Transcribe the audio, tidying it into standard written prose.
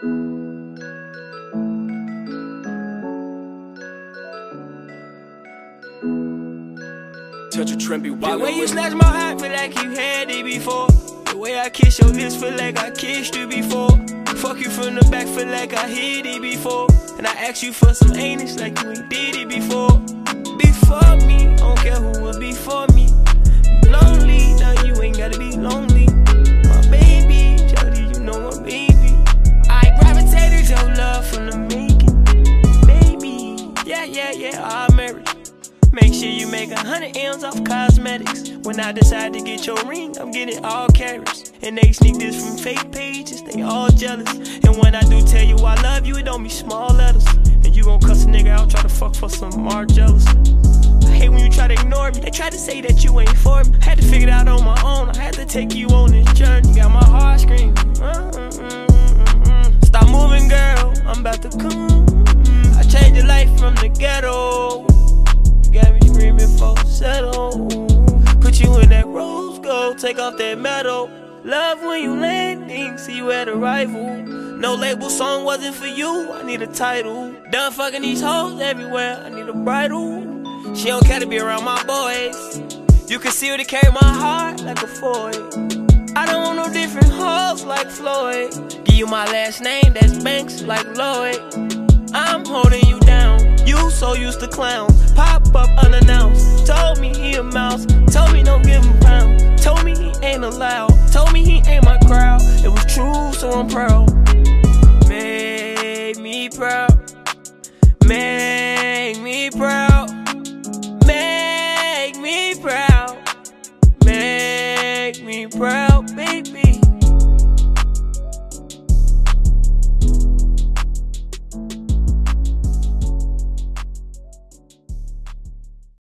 Touch a trend, be wild. The way you snatch my heart, feel like you had it before. The way I kiss your lips, feel like I kissed you before. Fuck you from the back, feel like I hit it before. And I asked you for some anus, like you ain't did it before. Before me, I don't care who was before me. Lonely, now you ain't gotta be lonely. My baby, Jody, you know my baby. I gravitated your love from the making. Baby, yeah, I'll marry. Make sure you make 100 M's off cosmetics. When I decide to get your ring, I'm getting all carats. And they sneak this from fake pages, they all jealous. And when I do tell you I love you, it don't be small letters. And you gon' cuss a nigga out, try to fuck for some more jealous. I hate when you try to ignore me. They try to say that you ain't for me. I had to figure it out on my own, I had to take you on this journey. Got my heart screaming. Stop moving, girl, I'm about to come. I changed your life from the ghetto. Got me screaming for settle. Put you in that rose gold, take off that metal. Love when you landing, see you at arrival. No label song wasn't for you, I need a title. Done fucking these hoes everywhere, I need a bridle. She don't care to be around my boys. You can see her to carry my heart like a Ford. I don't want no different hoes like Floyd. Give you my last name, that's Banks like Lloyd. I'm holding you down, you so used to clowns. Pop up unannounced, told me he a mouse. Told me don't give him pound, told me he ain't allowed. Told me he ain't my crowd, it was true so I'm proud.